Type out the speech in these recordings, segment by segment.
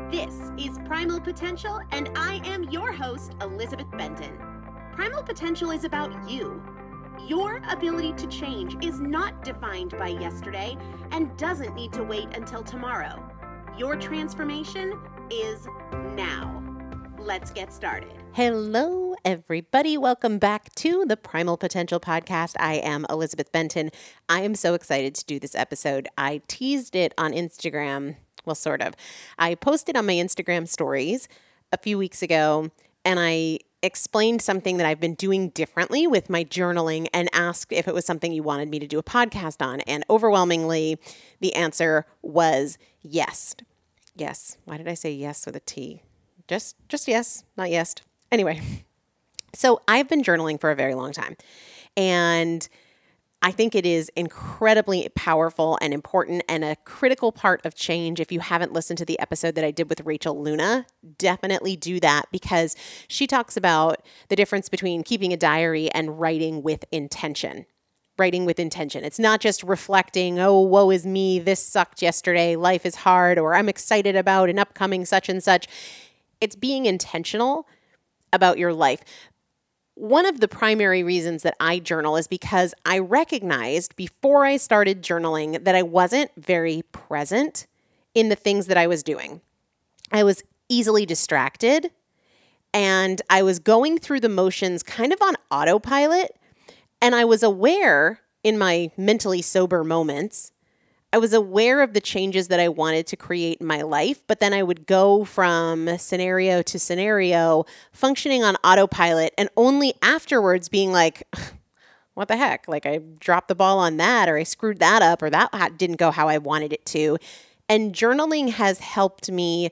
This is Primal Potential, and I am your host, Elizabeth Benton. Primal Potential is about you. Your ability to change is not defined by yesterday and doesn't need to wait until tomorrow. Your transformation is now. Let's get started. Hello, everybody. Welcome back to the Primal Potential Podcast. I am Elizabeth Benton. I am so excited to do this episode. I teased it on Instagram. Well, sort of. I posted on my Instagram stories a few weeks ago, and I explained something that I've been doing differently with my journaling and asked if it was something you wanted me to do a podcast on. And overwhelmingly, the answer was yes. Yes. Why did I say yes with a T? Just yes, not yes. Anyway, so I've been journaling for a very long time, and I think it is incredibly powerful and important and a critical part of change. If you haven't listened to the episode that I did with Rachel Luna, definitely do that because she talks about the difference between keeping a diary and writing with intention. Writing with intention. It's not just reflecting, oh, woe is me, this sucked yesterday, life is hard, or I'm excited about an upcoming such and such. It's being intentional about your life. One of the primary reasons that I journal is because I recognized before I started journaling that I wasn't very present in the things that I was doing. I was easily distracted, and I was going through the motions kind of on autopilot, and I was aware in my mentally sober moments, I was aware of the changes that I wanted to create in my life, but then I would go from scenario to scenario, functioning on autopilot, and only afterwards being like, what the heck? Like I dropped the ball on that, or I screwed that up, or that didn't go how I wanted it to. And journaling has helped me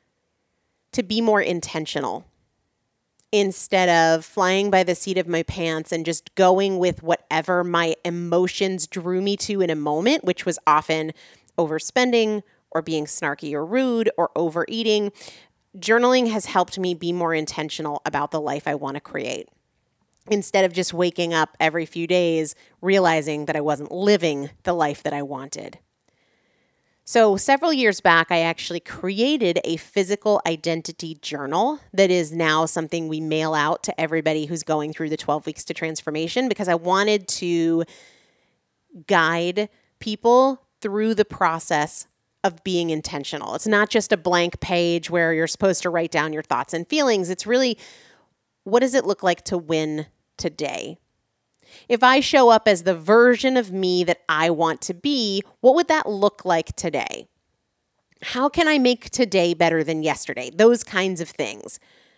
to be more intentional instead of flying by the seat of my pants and just going with whatever my emotions drew me to in a moment, which was often overspending or being snarky or rude or overeating. Journaling has helped me be more intentional about the life I want to create, instead of just waking up every few days realizing that I wasn't living the life that I wanted. So several years back, I actually created a physical identity journal that is now something we mail out to everybody who's going through the 12 weeks to transformation, because I wanted to guide people through the process of being intentional. It's not just a blank page where you're supposed to write down your thoughts and feelings. It's really, what does it look like to win today? If I show up as the version of me that I want to be, what would that look like today? How can I make today better than yesterday? Those kinds of things.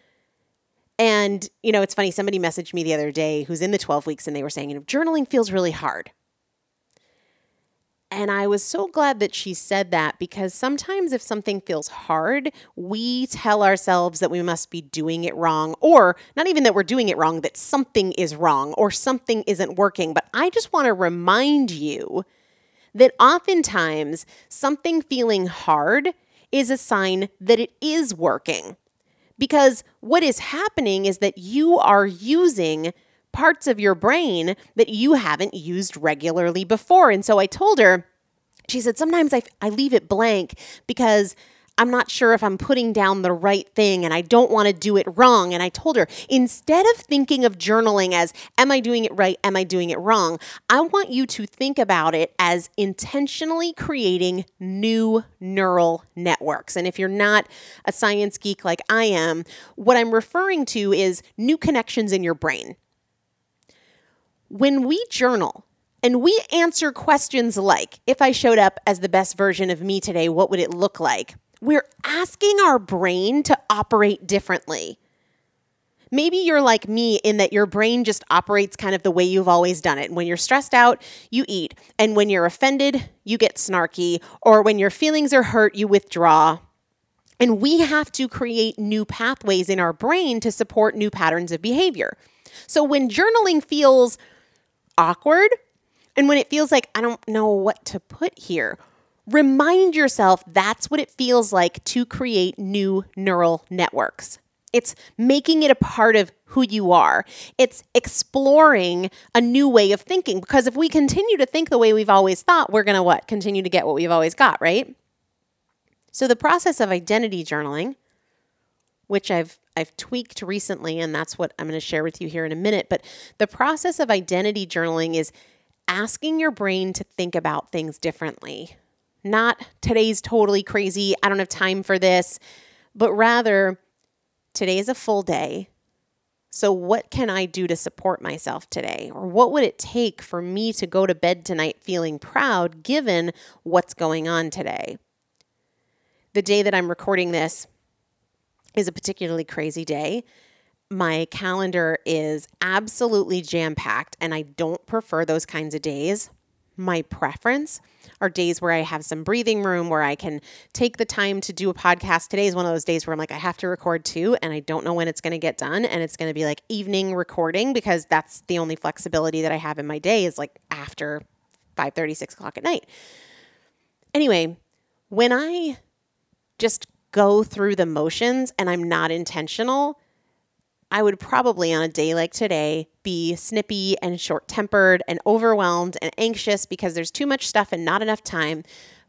And, it's funny, somebody messaged me the other day who's in the 12 weeks and they were saying, journaling feels really hard. And I was so glad that she said that, because sometimes if something feels hard, we tell ourselves that we must be doing it wrong, or not even that we're doing it wrong, that something is wrong or something isn't working. But I just want to remind you that oftentimes something feeling hard is a sign that it is working. Because what is happening is that you are using parts of your brain that you haven't used regularly before. And so I told her, she said, sometimes I leave it blank because I'm not sure if I'm putting down the right thing and I don't want to do it wrong. And I told her, instead of thinking of journaling as, am I doing it right? Am I doing it wrong? I want you to think about it as intentionally creating new neural networks. And if you're not a science geek like I am, what I'm referring to is new connections in your brain. When we journal and we answer questions like, if I showed up as the best version of me today, what would it look like? We're asking our brain to operate differently. Maybe you're like me in that your brain just operates kind of the way you've always done it. When you're stressed out, you eat. And when you're offended, you get snarky. Or when your feelings are hurt, you withdraw. And we have to create new pathways in our brain to support new patterns of behavior. So when journaling feels awkward, and when it feels like, I don't know what to put here, remind yourself that's what it feels like to create new neural networks. It's making it a part of who you are. It's exploring a new way of thinking, because if we continue to think the way we've always thought, we're going to Continue to get what we've always got, right? So the process of identity journaling, which I've tweaked recently, and that's what I'm going to share with you here in a minute, but the process of identity journaling is asking your brain to think about things differently. Not today's totally crazy, I don't have time for this, but rather today is a full day. So what can I do to support myself today? Or what would it take for me to go to bed tonight feeling proud given what's going on today? The day that I'm recording this is a particularly crazy day. My calendar is absolutely jam-packed, and I don't prefer those kinds of days. My preference are days where I have some breathing room, where I can take the time to do a podcast. Today is one of those days where I'm like, I have to record too, and I don't know when it's going to get done, and it's going to be like evening recording because that's the only flexibility that I have in my day is like after 5:30, 6 o'clock at night. Anyway, when I just go through the motions and I'm not intentional, I would probably on a day like today be snippy and short-tempered and overwhelmed and anxious because there's too much stuff and not enough time.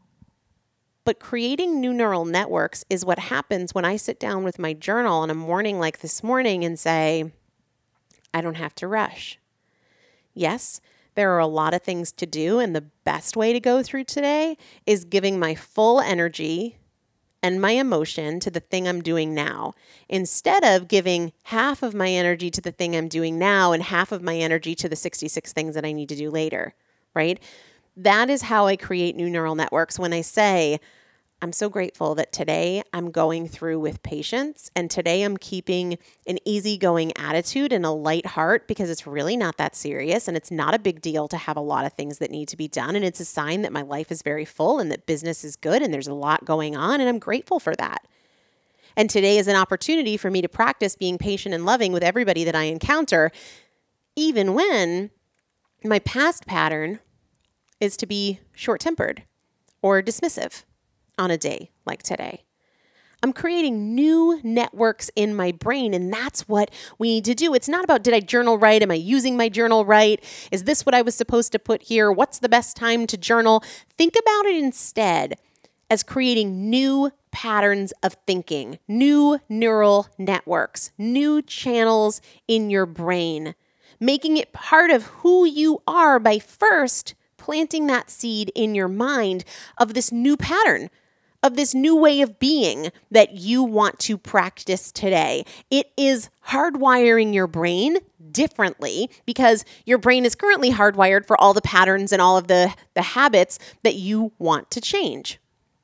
But creating new neural networks is what happens when I sit down with my journal on a morning like this morning and say, I don't have to rush. Yes, there are a lot of things to do, and the best way to go through today is giving my full energy and my emotion to the thing I'm doing now, instead of giving half of my energy to the thing I'm doing now and half of my energy to the 66 things that I need to do later, right? That is how I create new neural networks when I say, I'm so grateful that today I'm going through with patience, and today I'm keeping an easygoing attitude and a light heart because it's really not that serious, and it's not a big deal to have a lot of things that need to be done, and it's a sign that my life is very full and that business is good and there's a lot going on, and I'm grateful for that. And today is an opportunity for me to practice being patient and loving with everybody that I encounter, even when my past pattern is to be short-tempered or dismissive on a day like today. I'm creating new networks in my brain, and that's what we need to do. It's not about, did I journal right? Am I using my journal right? Is this what I was supposed to put here? What's the best time to journal? Think about it instead as creating new patterns of thinking, new neural networks, new channels in your brain, making it part of who you are by first planting that seed in your mind of this new pattern, of this new way of being that you want to practice today. It is hardwiring your brain differently because your brain is currently hardwired for all the patterns and all of the habits that you want to change.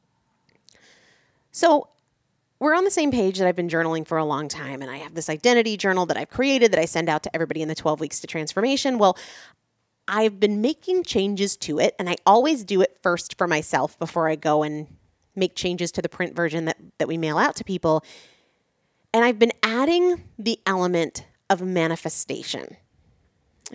So we're on the same page that I've been journaling for a long time, and I have this identity journal that I've created that I send out to everybody in the 12 Weeks to Transformation. Well, I've been making changes to it, and I always do it first for myself before I go and make changes to the print version that we mail out to people. And I've been adding the element of manifestation. And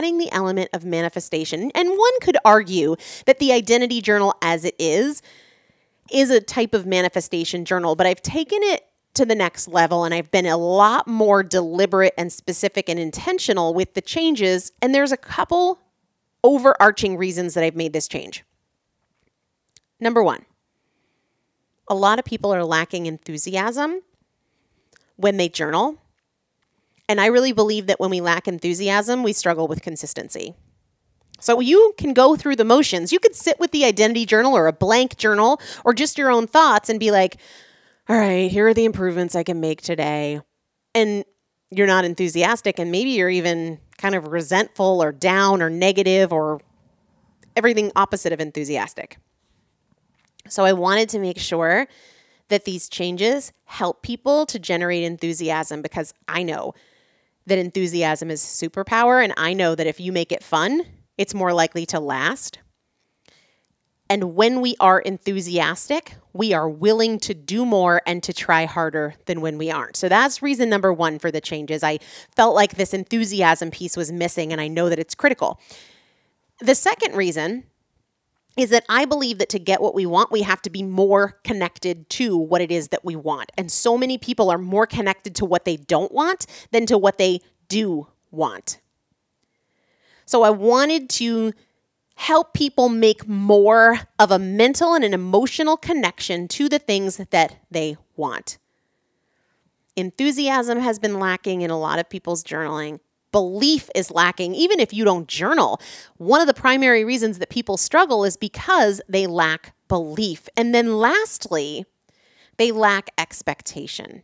one could argue that the identity journal as it is a type of manifestation journal, but I've taken it to the next level, and I've been a lot more deliberate and specific and intentional with the changes. And there's a couple overarching reasons that I've made this change. Number one, a lot of people are lacking enthusiasm when they journal. And I really believe that when we lack enthusiasm, we struggle with consistency. So you can go through the motions. You could sit with the identity journal or a blank journal or just your own thoughts and be like, all right, here are the improvements I can make today. And you're not enthusiastic, and maybe you're even kind of resentful or down or negative or everything opposite of enthusiastic. So I wanted to make sure that these changes help people to generate enthusiasm, because I know that enthusiasm is superpower, and I know that if you make it fun, it's more likely to last. And when we are enthusiastic, we are willing to do more and to try harder than when we aren't. So that's reason number one for the changes. I felt like this enthusiasm piece was missing, and I know that it's critical. The second reason is that I believe that to get what we want, we have to be more connected to what it is that we want. And so many people are more connected to what they don't want than to what they do want. So I wanted to help people make more of a mental and an emotional connection to the things that they want. Enthusiasm has been lacking in a lot of people's journaling. Belief is lacking, even if you don't journal. One of the primary reasons that people struggle is because they lack belief. And then lastly, they lack expectation.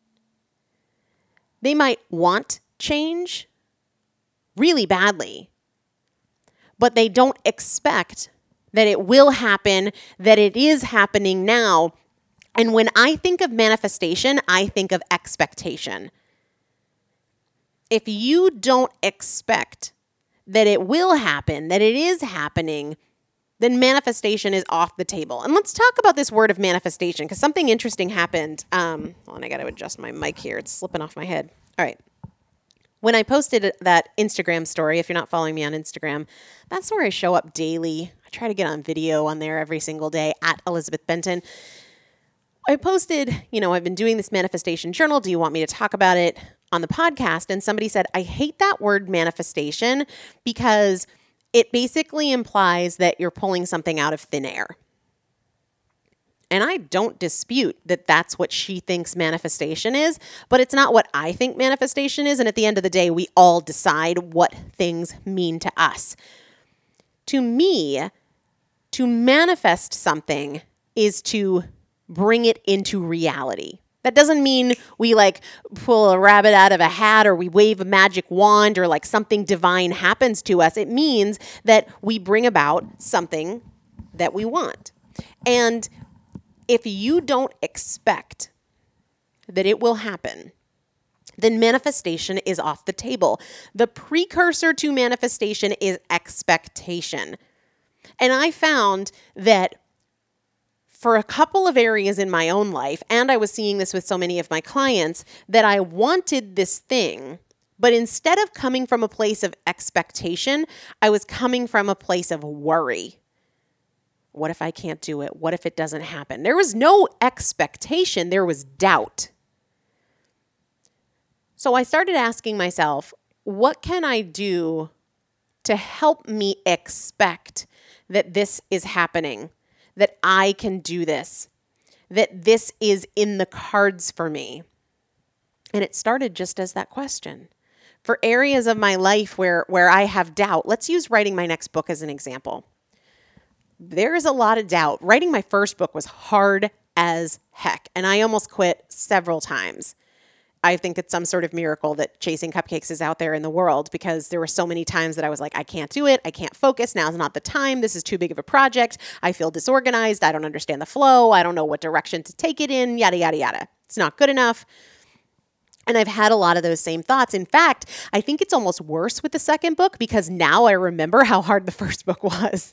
They might want change really badly, but they don't expect that it will happen, that it is happening now. And when I think of manifestation, I think of expectation. If you don't expect that it will happen, that it is happening, then manifestation is off the table. And let's talk about this word of manifestation, because something interesting happened. Hold on, I got to adjust my mic here. It's slipping off my head. All right. When I posted that Instagram story, if you're not following me on Instagram, that's where I show up daily. I try to get on video on there every single day at Elizabeth Benton. I posted, I've been doing this manifestation journal. Do you want me to talk about it on the podcast? And somebody said, I hate that word manifestation because it basically implies that you're pulling something out of thin air. And I don't dispute that that's what she thinks manifestation is, but it's not what I think manifestation is. And at the end of the day, we all decide what things mean to us. To me, to manifest something is to bring it into reality. That doesn't mean we pull a rabbit out of a hat or we wave a magic wand or something divine happens to us. It means that we bring about something that we want. And if you don't expect that it will happen, then manifestation is off the table. The precursor to manifestation is expectation. And I found that for a couple of areas in my own life, and I was seeing this with so many of my clients, that I wanted this thing, but instead of coming from a place of expectation, I was coming from a place of worry. What if I can't do it? What if it doesn't happen? There was no expectation, there was doubt. So I started asking myself, what can I do to help me expect that this is happening? That I can do this, that this is in the cards for me. And it started just as that question. For areas of my life where I have doubt, let's use writing my next book as an example. There is a lot of doubt. Writing my first book was hard as heck, and I almost quit several times. I think it's some sort of miracle that Chasing Cupcakes is out there in the world, because there were so many times that I was like, I can't do it. I can't focus. Now's not the time. This is too big of a project. I feel disorganized. I don't understand the flow. I don't know what direction to take it in, yada, yada, yada. It's not good enough. And I've had a lot of those same thoughts. In fact, I think it's almost worse with the second book because now I remember how hard the first book was,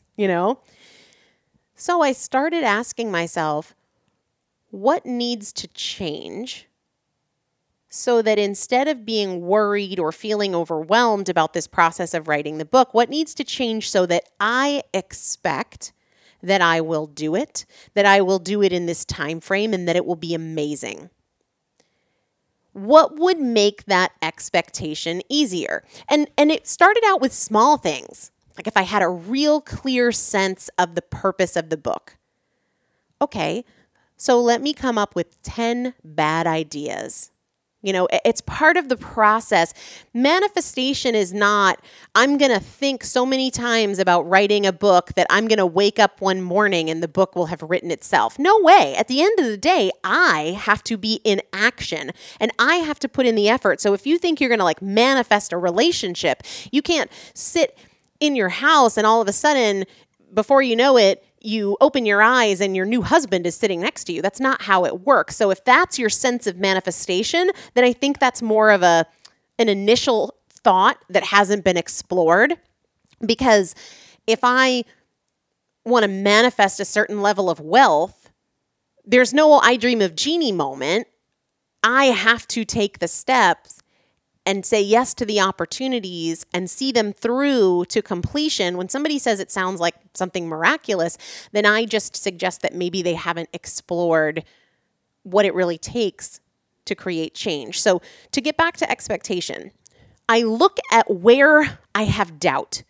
So I started asking myself, what needs to change so that instead of being worried or feeling overwhelmed about this process of writing the book, what needs to change so that I expect that I will do it, that I will do it in this time frame, and that it will be amazing? What would make that expectation easier? And it started out with small things, like if I had a real clear sense of the purpose of the book. Okay, so let me come up with 10 bad ideas. It's part of the process. Manifestation is not, I'm going to think so many times about writing a book that I'm going to wake up one morning and the book will have written itself. No way. At the end of the day, I have to be in action and I have to put in the effort. So if you think you're going to manifest a relationship, you can't sit in your house and all of a sudden, before you know it, you open your eyes and your new husband is sitting next to you. That's not how it works. So if that's your sense of manifestation, then I think that's more of an initial thought that hasn't been explored. Because if I want to manifest a certain level of wealth, there's no I dream of Jeannie moment. I have to take the steps and say yes to the opportunities and see them through to completion. When somebody says it sounds like something miraculous, then I just suggest that maybe they haven't explored what it really takes to create change. So to get back to expectation, I look at where I have doubt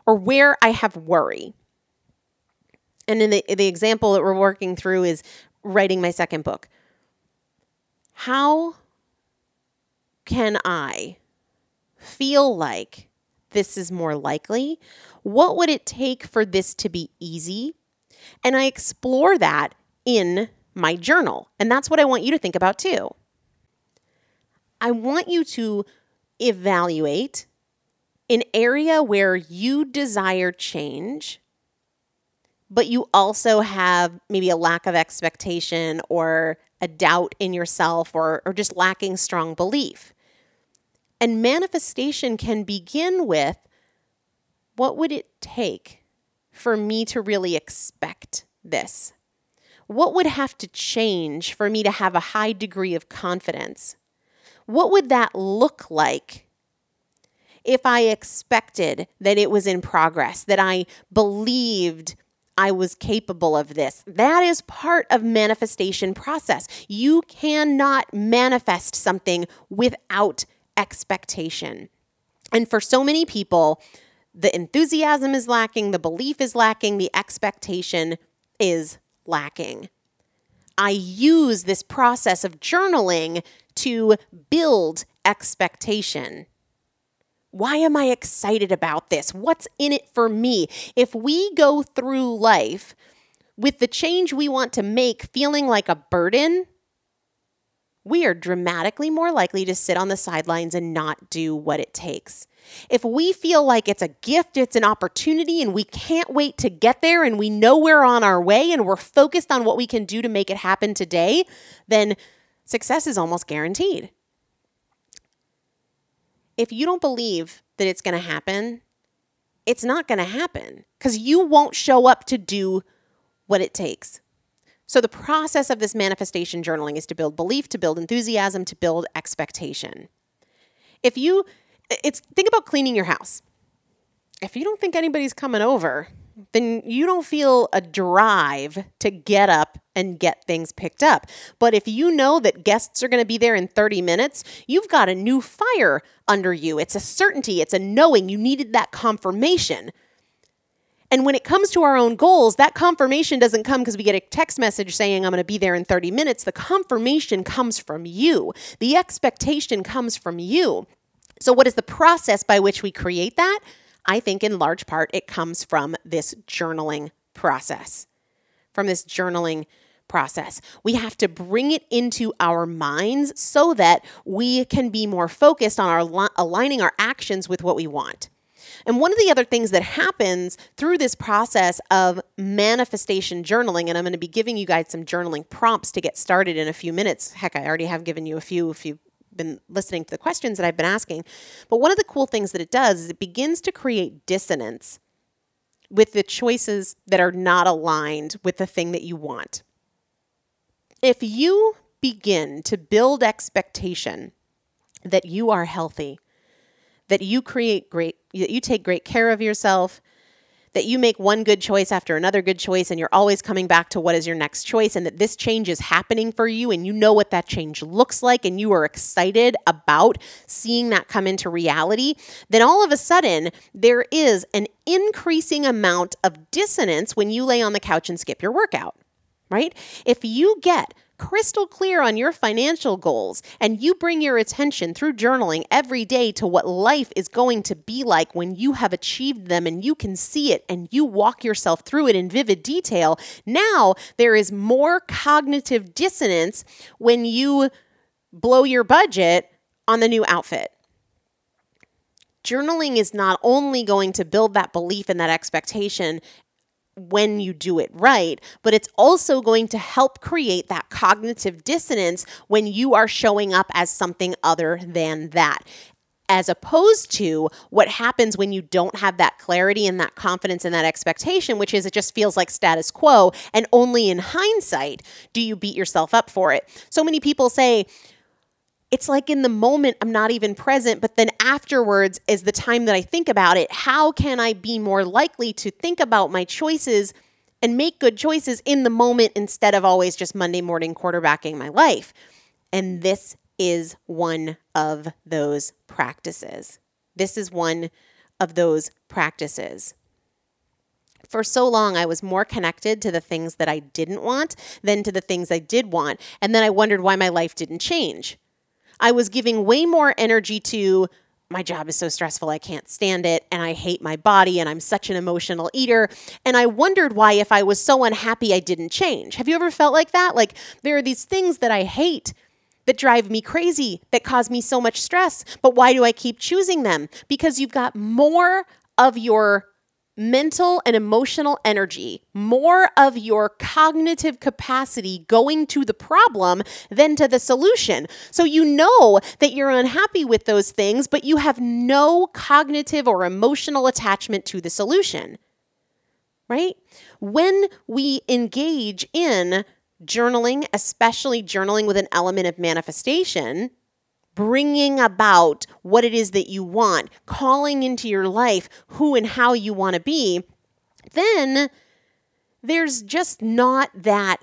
or where I have worry. And in the example that we're working through is writing my second book. How can I feel like this is more likely? What would it take for this to be easy? And I explore that in my journal. And that's what I want you to think about too. I want you to evaluate an area where you desire change, but you also have maybe a lack of expectation or a doubt in yourself or just lacking strong belief. And manifestation can begin with, what would it take for me to really expect this? What would have to change for me to have a high degree of confidence? What would that look like if I expected that it was in progress, that I believed I was capable of this? That is part of manifestation process. You cannot manifest something without expectation. And for so many people, the enthusiasm is lacking, the belief is lacking, the expectation is lacking. I use this process of journaling to build expectation. Why am I excited about this? What's in it for me? If we go through life with the change we want to make feeling like a burden, we are dramatically more likely to sit on the sidelines and not do what it takes. If we feel like it's a gift, it's an opportunity, and we can't wait to get there, and we know we're on our way, and we're focused on what we can do to make it happen today, then success is almost guaranteed. If you don't believe that it's going to happen, it's not going to happen because you won't show up to do what it takes. So the process of this manifestation journaling is to build belief, to build enthusiasm, to build expectation. Think about cleaning your house. If you don't think anybody's coming over, then you don't feel a drive to get up and get things picked up. But if you know that guests are going to be there in 30 minutes, you've got a new fire under you. It's a certainty. It's a knowing. You needed that confirmation. And when it comes to our own goals, that confirmation doesn't come because we get a text message saying I'm going to be there in 30 minutes. The confirmation comes from you. The expectation comes from you. So what is the process by which we create that? I think in large part it comes from this journaling process. We have to bring it into our minds so that we can be more focused on aligning our actions with what we want. And one of the other things that happens through this process of manifestation journaling, and I'm going to be giving you guys some journaling prompts to get started in a few minutes. Heck, I already have given you a few if you've been listening to the questions that I've been asking. But one of the cool things that it does is it begins to create dissonance with the choices that are not aligned with the thing that you want. If you begin to build expectation that you are healthy, that you take great care of yourself, that you make one good choice after another good choice, and you're always coming back to what is your next choice, and that this change is happening for you, and you know what that change looks like, and you are excited about seeing that come into reality, then all of a sudden, there is an increasing amount of dissonance when you lay on the couch and skip your workout, right? If you get crystal clear on your financial goals and you bring your attention through journaling every day to what life is going to be like when you have achieved them and you can see it and you walk yourself through it in vivid detail, now there is more cognitive dissonance when you blow your budget on the new outfit. Journaling is not only going to build that belief and that expectation when you do it right, but it's also going to help create that cognitive dissonance when you are showing up as something other than that, as opposed to what happens when you don't have that clarity and that confidence and that expectation, which is it just feels like status quo, and only in hindsight do you beat yourself up for it. So many people say, it's like in the moment, I'm not even present, but then afterwards is the time that I think about it. How can I be more likely to think about my choices and make good choices in the moment instead of always just Monday morning quarterbacking my life? And this is one of those practices. This is one of those practices. For so long, I was more connected to the things that I didn't want than to the things I did want. And then I wondered why my life didn't change. I was giving way more energy to my job is so stressful, I can't stand it, and I hate my body, and I'm such an emotional eater. And I wondered why, if I was so unhappy, I didn't change. Have you ever felt like that? Like, there are these things that I hate that drive me crazy, that cause me so much stress, but why do I keep choosing them? Because you've got more of your mental and emotional energy, more of your cognitive capacity going to the problem than to the solution. So you know that you're unhappy with those things, but you have no cognitive or emotional attachment to the solution, right? When we engage in journaling, especially journaling with an element of manifestation, bringing about what it is that you want, calling into your life who and how you want to be, then there's just not that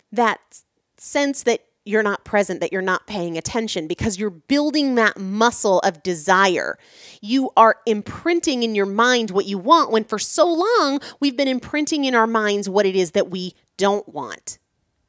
sense that you're not present, that you're not paying attention, because you're building that muscle of desire. You are imprinting in your mind what you want, when for so long we've been imprinting in our minds what it is that we don't want.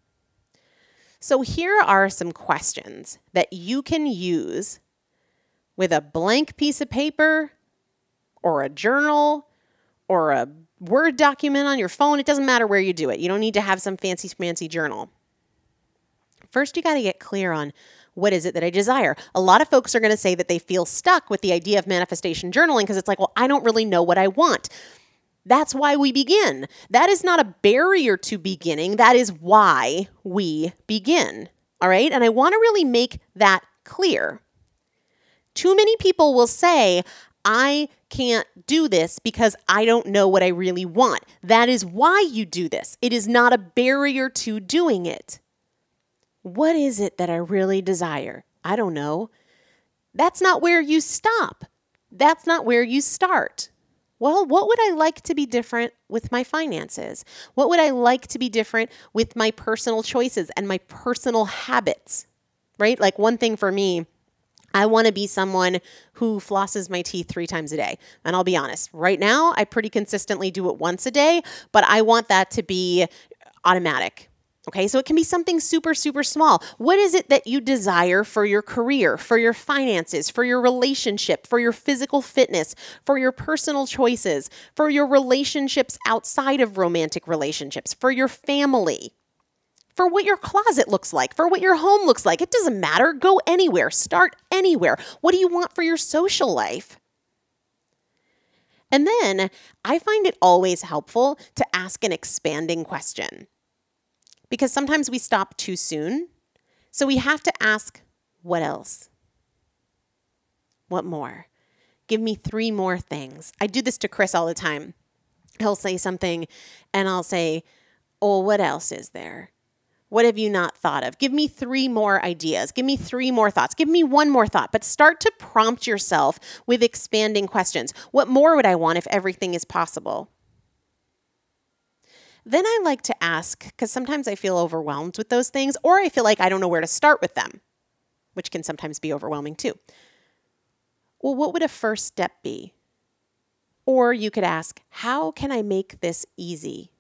So here are some questions that you can use with a blank piece of paper or a journal or a Word document on your phone. It doesn't matter where you do it. You don't need to have some fancy journal. First, you got to get clear on what is it that I desire. A lot of folks are going to say that they feel stuck with the idea of manifestation journaling because it's like, well, I don't really know what I want. That's why we begin. That is not a barrier to beginning. That is why we begin. All right? And I want to really make that clear. Too many people will say, I can't do this because I don't know what I really want. That is why you do this. It is not a barrier to doing it. What is it that I really desire? I don't know. That's not where you stop. That's not where you start. Well, what would I like to be different with my finances? What would I like to be different with my personal choices and my personal habits, right? Like, one thing for me, I want to be someone who flosses my teeth 3 times a day. And I'll be honest, right now, I pretty consistently do it once a day, but I want that to be automatic. Okay, so it can be something super, super small. What is it that you desire for your career, for your finances, for your relationship, for your physical fitness, for your personal choices, for your relationships outside of romantic relationships, for your family, for what your closet looks like, for what your home looks like? It doesn't matter. Go anywhere. Start anywhere. What do you want for your social life? And then I find it always helpful to ask an expanding question, because sometimes we stop too soon. So we have to ask, what else? What more? Give me 3 more things. I do this to Chris all the time. He'll say something and I'll say, oh, what else is there? What have you not thought of? Give me 3 more ideas. Give me 3 more thoughts. Give me 1 more thought. But start to prompt yourself with expanding questions. What more would I want if everything is possible? Then I like to ask, because sometimes I feel overwhelmed with those things, or I feel like I don't know where to start with them, which can sometimes be overwhelming too. Well, what would a first step be? Or you could ask, how can I make this easy?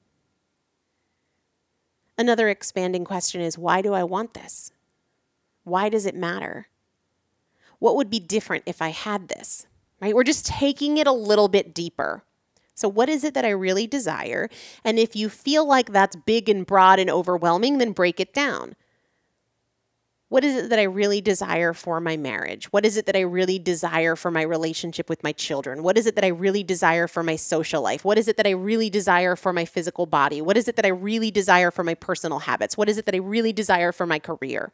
Another expanding question is, why do I want this? Why does it matter? What would be different if I had this? Right? We're just taking it a little bit deeper. So what is it that I really desire? And if you feel like that's big and broad and overwhelming, then break it down. What is it that I really desire for my marriage? What is it that I really desire for my relationship with my children? What is it that I really desire for my social life? What is it that I really desire for my physical body? What is it that I really desire for my personal habits? What is it that I really desire for my career?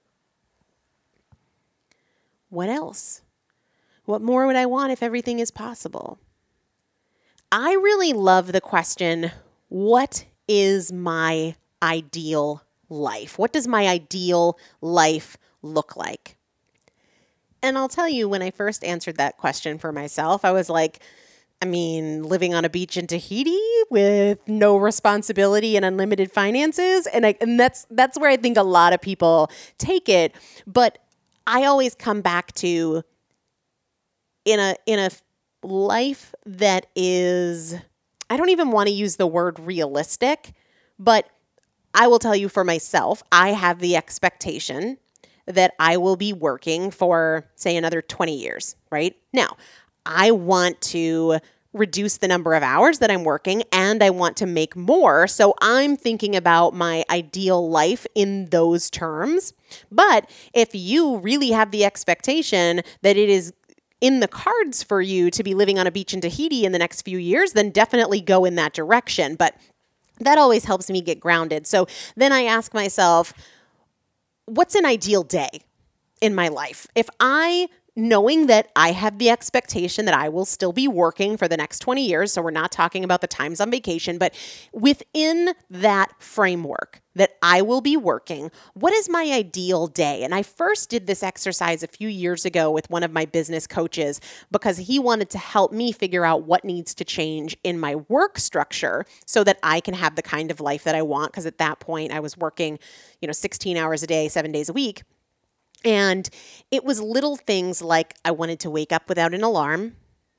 What else? What more would I want if everything is possible? I really love the question, what is my ideal life? What does my ideal life look like? And I'll tell you, when I first answered that question for myself, I was like, living on a beach in Tahiti with no responsibility and unlimited finances. And that's where I think a lot of people take it. But I always come back to in a life that is, I don't even want to use the word realistic, but I will tell you for myself, I have the expectation that I will be working for, say, another 20 years, right? Now, I want to reduce the number of hours that I'm working and I want to make more. So I'm thinking about my ideal life in those terms. But if you really have the expectation that it is in the cards for you to be living on a beach in Tahiti in the next few years, then definitely go in that direction. But that always helps me get grounded. So then I ask myself, what's an ideal day in my life? If knowing that I have the expectation that I will still be working for the next 20 years, so we're not talking about the times on vacation, but within that framework that I will be working, what is my ideal day? And I first did this exercise a few years ago with one of my business coaches because he wanted to help me figure out what needs to change in my work structure so that I can have the kind of life that I want. Because at that point I was working, 16 hours a day, 7 days a week. And it was little things like I wanted to wake up without an alarm,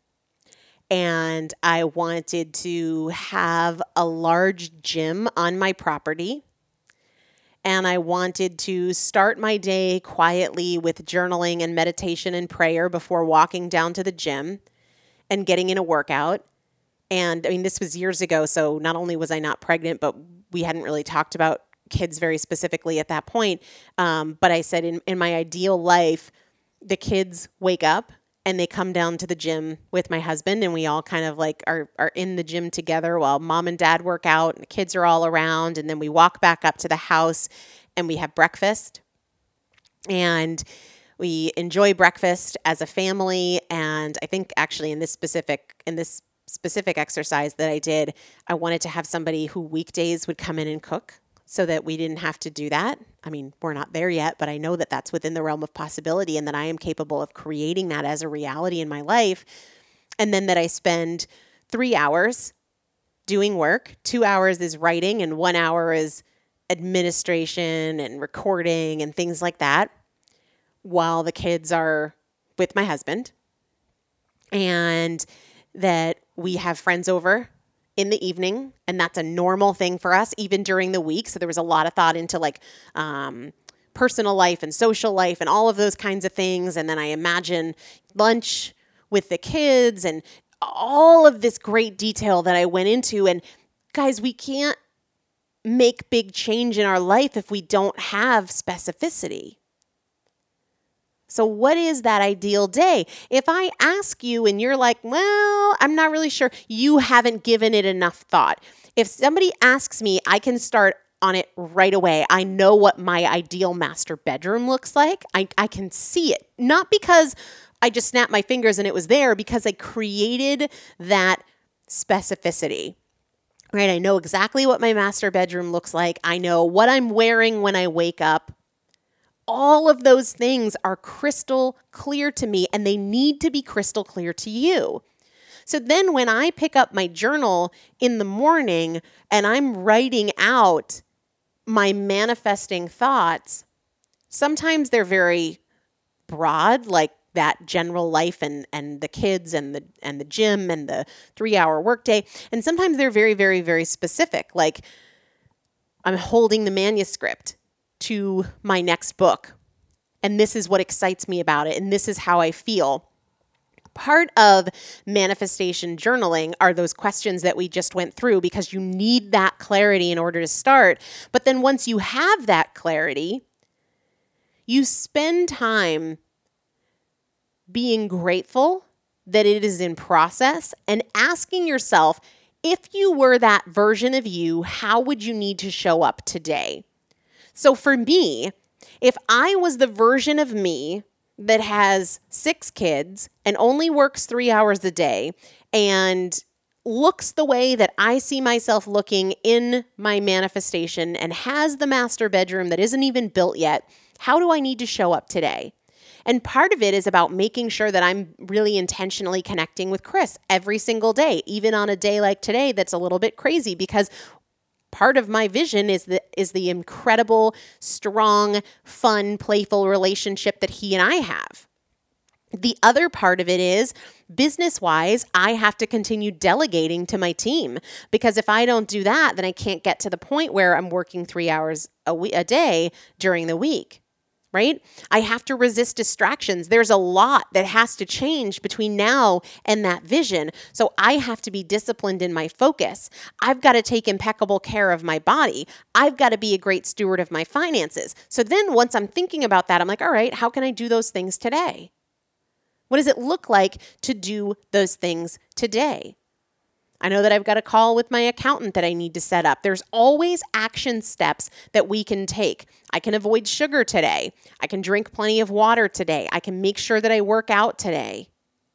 and I wanted to have a large gym on my property, and I wanted to start my day quietly with journaling and meditation and prayer before walking down to the gym and getting in a workout. And I mean, this was years ago, so not only was I not pregnant, but we hadn't really talked about kids very specifically at that point. But I said in my ideal life, the kids wake up and they come down to the gym with my husband, and we all kind of like are in the gym together while mom and dad work out and the kids are all around. And then we walk back up to the house and we have breakfast and we enjoy breakfast as a family. And I think actually in this specific exercise that I did, I wanted to have somebody who weekdays would come in and cook, so that we didn't have to do that. I mean, we're not there yet, but I know that that's within the realm of possibility and that I am capable of creating that as a reality in my life. And then that I spend 3 hours doing work, 2 hours is writing, and 1 hour is administration and recording and things like that while the kids are with my husband. And that we have friends over in the evening, and that's a normal thing for us, even during the week. So there was a lot of thought into like personal life and social life and all of those kinds of things. And then I imagine lunch with the kids and all of this great detail that I went into. And guys, we can't make big change in our life if we don't have specificity. So what is that ideal day? If I ask you and you're like, well, I'm not really sure, you haven't given it enough thought. If somebody asks me, I can start on it right away. I know what my ideal master bedroom looks like. I can see it. Not because I just snapped my fingers and it was there, because I created that specificity. Right? I know exactly what my master bedroom looks like. I know what I'm wearing when I wake up. All of those things are crystal clear to me, and they need to be crystal clear to you. So then when I pick up my journal in the morning and I'm writing out my manifesting thoughts, sometimes they're very broad, like that general life and the kids and the gym and the 3-hour workday. And sometimes they're very, very, very specific, like I'm holding the manuscript to my next book, and this is what excites me about it, and this is how I feel. Part of manifestation journaling are those questions that we just went through, because you need that clarity in order to start. But then once you have that clarity, you spend time being grateful that it is in process and asking yourself, if you were that version of you, how would you need to show up today? So for me, if I was the version of me that has 6 kids and only works 3 hours a day and looks the way that I see myself looking in my manifestation and has the master bedroom that isn't even built yet, how do I need to show up today? And part of it is about making sure that I'm really intentionally connecting with Chris every single day, even on a day like today that's a little bit crazy, because part of my vision is the incredible, strong, fun, playful relationship that he and I have. The other part of it is business-wise, I have to continue delegating to my team, because if I don't do that, then I can't get to the point where I'm working 3 hours a day during the week, right? I have to resist distractions. There's a lot that has to change between now and that vision. So I have to be disciplined in my focus. I've got to take impeccable care of my body. I've got to be a great steward of my finances. So then once I'm thinking about that, I'm like, all right, how can I do those things today? What does it look like to do those things today? I know that I've got a call with my accountant that I need to set up. There's always action steps that we can take. I can avoid sugar today. I can drink plenty of water today. I can make sure that I work out today.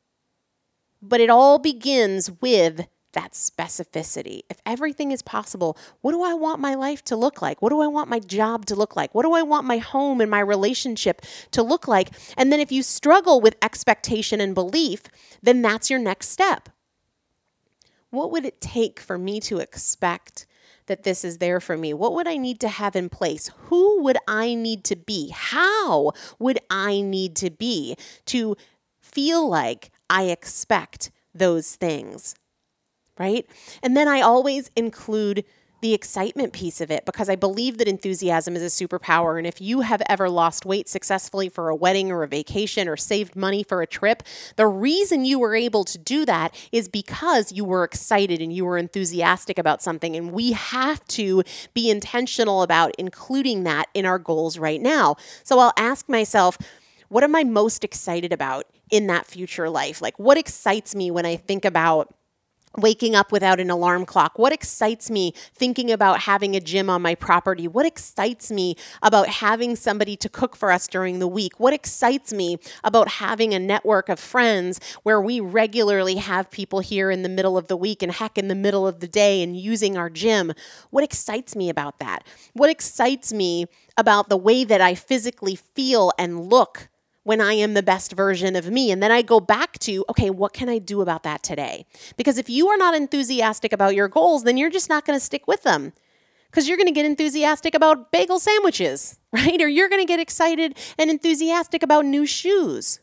But it all begins with that specificity. If everything is possible, what do I want my life to look like? What do I want my job to look like? What do I want my home and my relationship to look like? And then if you struggle with expectation and belief, then that's your next step. What would it take for me to expect that this is there for me? What would I need to have in place? Who would I need to be? How would I need to be to feel like I expect those things? Right? And then I always include the excitement piece of it, because I believe that enthusiasm is a superpower. And if you have ever lost weight successfully for a wedding or a vacation or saved money for a trip, the reason you were able to do that is because you were excited and you were enthusiastic about something. And we have to be intentional about including that in our goals right now. So I'll ask myself, what am I most excited about in that future life? Like, what excites me when I think about waking up without an alarm clock? What excites me thinking about having a gym on my property? What excites me about having somebody to cook for us during the week? What excites me about having a network of friends where we regularly have people here in the middle of the week and heck in the middle of the day and using our gym? What excites me about that? What excites me about the way that I physically feel and look when I am the best version of me? And then I go back to, okay, what can I do about that today? Because if you are not enthusiastic about your goals, then you're just not going to stick with them, because you're going to get enthusiastic about bagel sandwiches, right? Or you're going to get excited and enthusiastic about new shoes.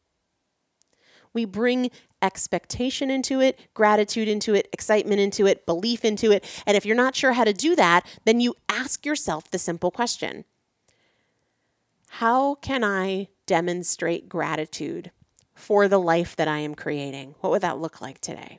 We bring expectation into it, gratitude into it, excitement into it, belief into it. And if you're not sure how to do that, then you ask yourself the simple question: how can I demonstrate gratitude for the life that I am creating? What would that look like today?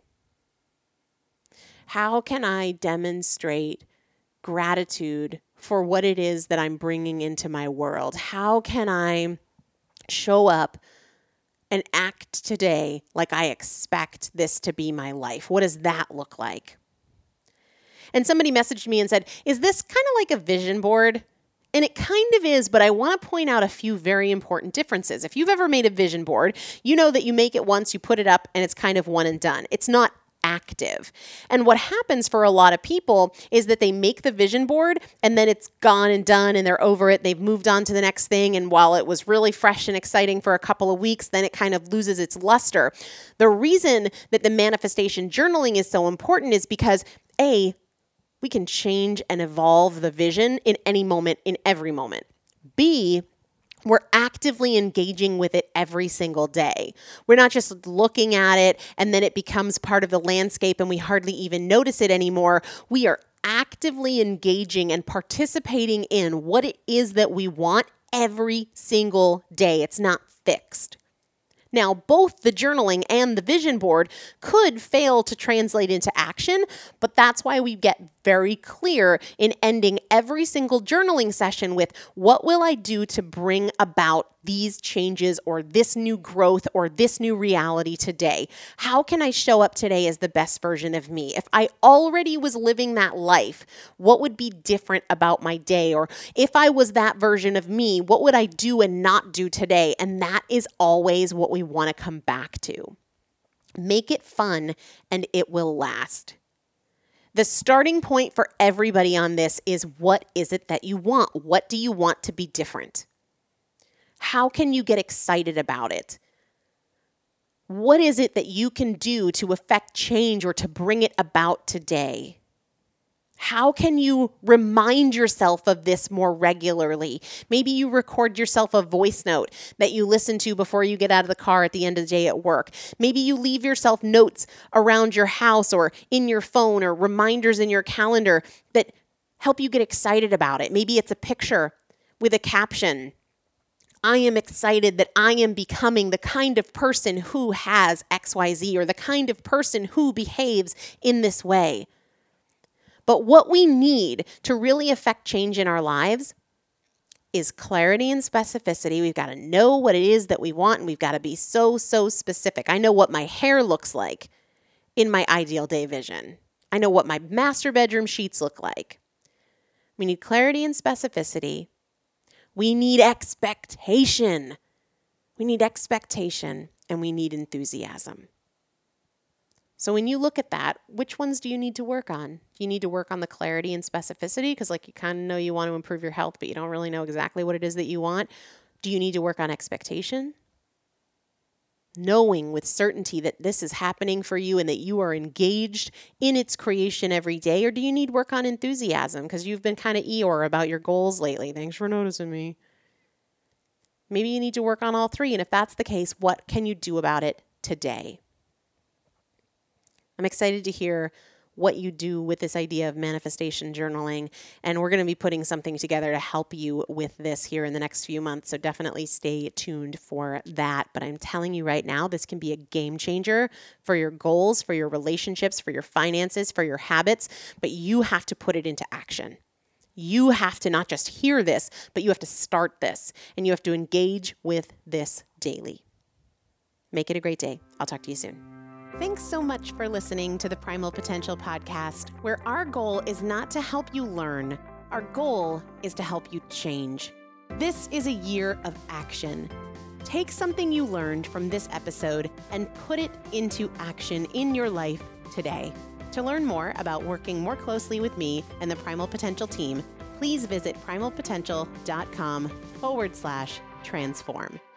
How can I demonstrate gratitude for what it is that I'm bringing into my world? How can I show up and act today like I expect this to be my life? What does that look like? And somebody messaged me and said, is this kind of like a vision board? And it kind of is, but I want to point out a few very important differences. If you've ever made a vision board, you know that you make it once, you put it up, and it's kind of one and done. It's not active. And what happens for a lot of people is that they make the vision board and then it's gone and done and they're over it. They've moved on to the next thing. And while it was really fresh and exciting for a couple of weeks, then it kind of loses its luster. The reason that the manifestation journaling is so important is because, A, we can change and evolve the vision in any moment, in every moment. B, we're actively engaging with it every single day. We're not just looking at it and then it becomes part of the landscape and we hardly even notice it anymore. We are actively engaging and participating in what it is that we want every single day. It's not fixed. Now, both the journaling and the vision board could fail to translate into action, but that's why we get very clear in ending every single journaling session with, what will I do to bring about these changes or this new growth or this new reality today? How can I show up today as the best version of me? If I already was living that life, what would be different about my day? Or if I was that version of me, what would I do and not do today? And that is always what we want to come back to. Make it fun and it will last. The starting point for everybody on this is, what is it that you want? What do you want to be different? How can you get excited about it? What is it that you can do to affect change or to bring it about today? How can you remind yourself of this more regularly? Maybe you record yourself a voice note that you listen to before you get out of the car at the end of the day at work. Maybe you leave yourself notes around your house or in your phone or reminders in your calendar that help you get excited about it. Maybe it's a picture with a caption. I am excited that I am becoming the kind of person who has XYZ, or the kind of person who behaves in this way. But what we need to really affect change in our lives is clarity and specificity. We've got to know what it is that we want, and we've got to be so specific. I know what my hair looks like in my ideal day vision. I know what my master bedroom sheets look like. We need clarity and specificity. We need expectation. We need expectation, and we need enthusiasm. So when you look at that, which ones do you need to work on? Do you need to work on the clarity and specificity? Because you kind of know you want to improve your health, but you don't really know exactly what it is that you want. Do you need to work on expectation? Knowing with certainty that this is happening for you and that you are engaged in its creation every day? Or do you need work on enthusiasm because you've been kind of Eeyore about your goals lately? Thanks for noticing me. Maybe you need to work on all three. And if that's the case, what can you do about it today? I'm excited to hear what you do with this idea of manifestation journaling, and we're going to be putting something together to help you with this here in the next few months, so definitely stay tuned for that. But I'm telling you right now, this can be a game changer for your goals, for your relationships, for your finances, for your habits, but you have to put it into action. You have to not just hear this, but you have to start this, and you have to engage with this daily. Make it a great day. I'll talk to you soon. Thanks so much for listening to the Primal Potential Podcast, where our goal is not to help you learn. Our goal is to help you change. This is a year of action. Take something you learned from this episode and put it into action in your life today. To learn more about working more closely with me and the Primal Potential team, please visit primalpotential.com/transform.